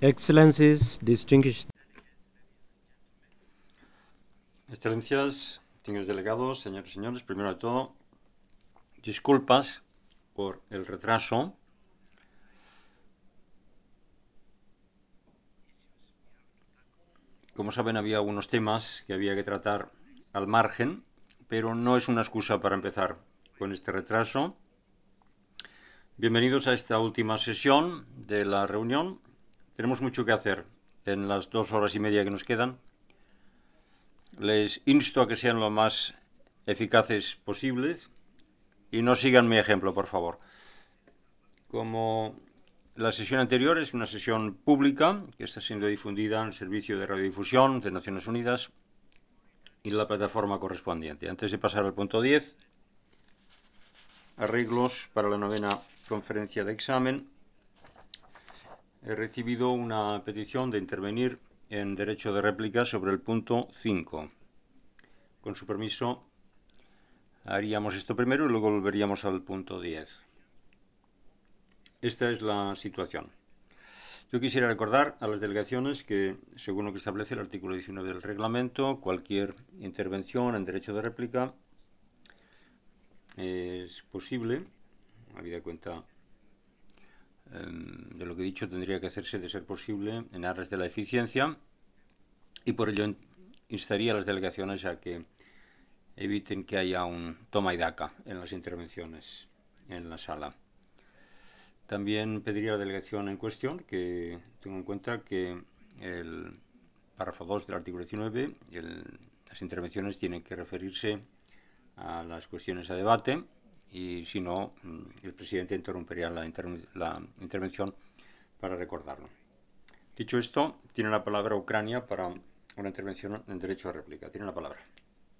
Excellencies, distinguished Excelencias, distinguidos delegados, señores y señores, primero de todo, disculpas por el retraso. Como saben, había algunos temas que había que tratar al margen, pero no es una excusa para empezar con este retraso. Bienvenidos a esta última sesión de la reunión. Tenemos mucho que hacer en las 2 horas y media que nos quedan. Les insto a que sean lo más eficaces posibles y no sigan mi ejemplo, por favor. Como la sesión anterior es una sesión pública que está siendo difundida en el Servicio de Radiodifusión de Naciones Unidas y la plataforma correspondiente. Antes de pasar al punto 10, arreglos para la 9ª conferencia de examen, he recibido una petición de intervenir en derecho de réplica sobre el punto 5. Con su permiso, haríamos esto primero y luego volveríamos al punto 10. Esta es la situación. Yo quisiera recordar a las delegaciones que, según lo que establece el artículo 19 del reglamento, cualquier intervención en derecho de réplica es posible, habida cuenta de lo que he dicho, tendría que hacerse de ser posible en aras de la eficiencia y por ello instaría a las delegaciones a que eviten que haya un toma y daca en las intervenciones en la sala. También pediría a la delegación en cuestión que tenga en cuenta que el párrafo 2 del artículo 19, las intervenciones tienen que referirse a las cuestiones a debate y si no, el presidente interrumpiría la intervención para recordarlo. Dicho esto, tiene la palabra Ucrania para una intervención en derecho a réplica. Tiene la palabra.